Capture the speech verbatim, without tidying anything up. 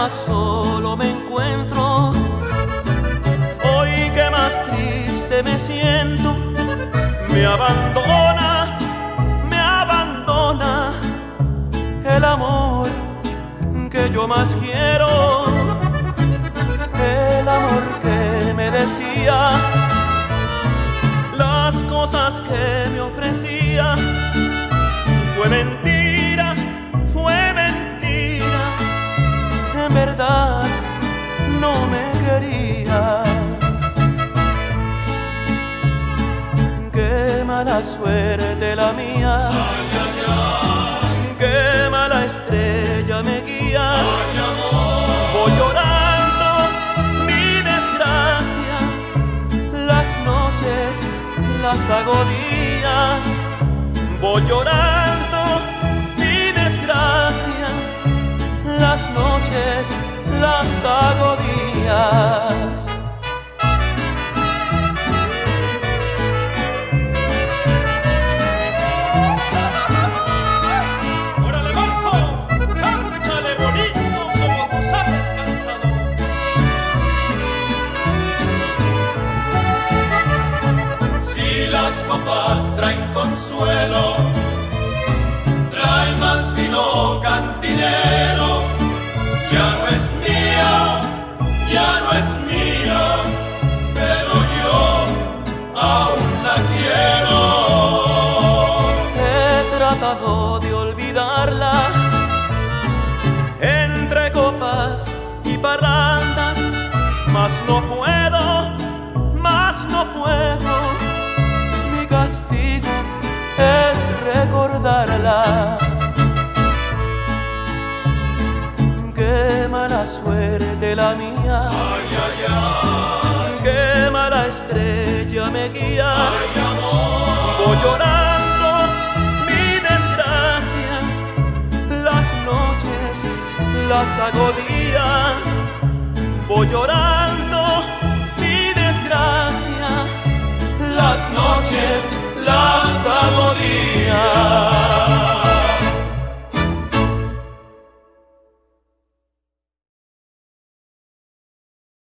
más solo me encuentro, hoy que más triste me siento, me abandona, me abandona el amor que yo más quiero, el amor que me decía las cosas que me ofrecía. Fue mentira, fue mentira, en verdad no me quería. Qué mala suerte la mía, ay, ay, ay. Qué mala estrella me guía. Ay, amor. Voy llorando mi desgracia, las noches las hago días. Voy llorando mi desgracia, las noches las hago días. ¡Órale, Marco! ¡Cántale bonito como tú sabes, cansado! Si las copas traen consuelo, trae más vino cantinero. Ya no es mía, ya no es mía, pero yo aún la quiero. He tratado de olvidarla entre copas y parrandas, mas no puedo, mas no puedo. Mi castigo es recordarla. Qué mala suerte la mía, Ay, ay, ay, qué mala estrella me guía. ay, amor. Voy llorando mi desgracia, las noches las hago días. Voy llorando mi desgracia, las noches las hago días.